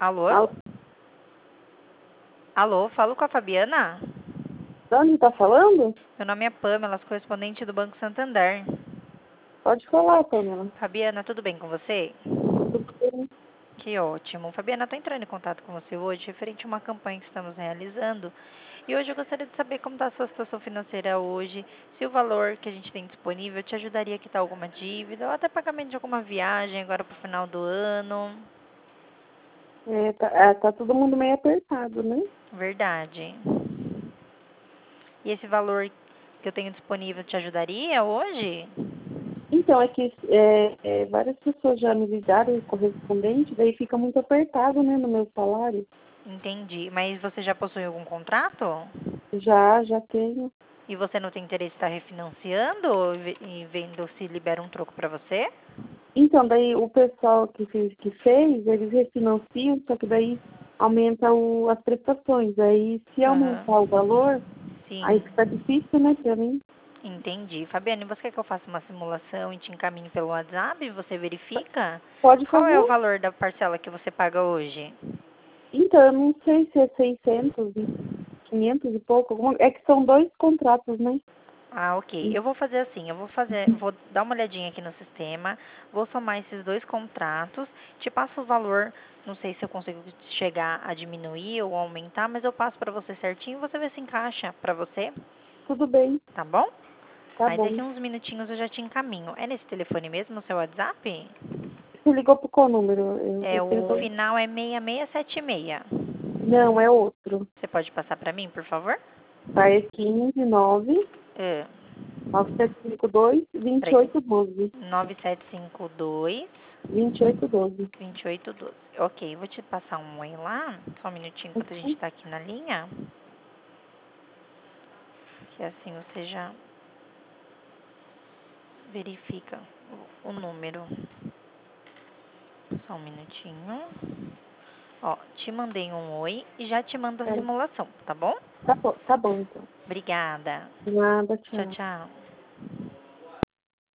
Alô? Alô, Alô, falo com a Fabiana? Dani tá falando? Meu nome é Pamela, sou correspondente do Banco Santander. Pode falar, Pamela. Fabiana, tudo bem com você? Tudo bem? Que ótimo. Fabiana, estou entrando em contato com você hoje referente a uma campanha que estamos realizando. E hoje eu gostaria de saber como está a sua situação financeira hoje, se o valor que a gente tem disponível te ajudaria a quitar alguma dívida ou até pagamento de alguma viagem agora para o final do ano. Tá todo mundo meio apertado, né? Verdade. E esse valor que eu tenho disponível te ajudaria hoje? Então, é que várias pessoas já me ligaram, o correspondente, daí fica muito apertado, né, no meu salário. Entendi. Mas você já possui algum contrato? Já tenho. E você não tem interesse em estar refinanciando e vendo se libera um troco para você? Então, daí o pessoal que fez, eles refinanciam, só que daí aumenta as prestações. Aí, se Aham. aumentar o valor, aí Sim, fica difícil, né, pra mim. entendi. Fabiane, você quer que eu faça uma simulação e te encaminhe pelo WhatsApp? Você verifica? Pode Qual é o fazer? valor da parcela que você paga hoje? Então, eu não sei se é 600, 500 e pouco. É que são dois contratos, né? Ah, ok. Eu vou fazer assim, vou dar uma olhadinha aqui no sistema, vou somar esses dois contratos, te passo o valor, não sei se eu consigo chegar a diminuir ou aumentar, mas eu passo para você certinho, você vê se encaixa para você, Tudo bem, tá bom? tá Aí daqui bom. uns minutinhos eu já te encaminho. É nesse telefone mesmo, o seu WhatsApp? Você ligou pro qual número? É, Eu tenho o final é 6676. Não, é outro. Você pode passar para mim, por favor? Tá, é 15 9 É, 9752 peraí. 2812. 9752 2812. 2812. Ok, vou te passar um oi lá, só um minutinho enquanto a gente tá aqui na linha, que assim você já verifica o número. Só um minutinho. Ó, te mandei um oi e já te mando a É, simulação, tá bom? tá bom então. Obrigada. Nada, Tchau, tchau. tchau.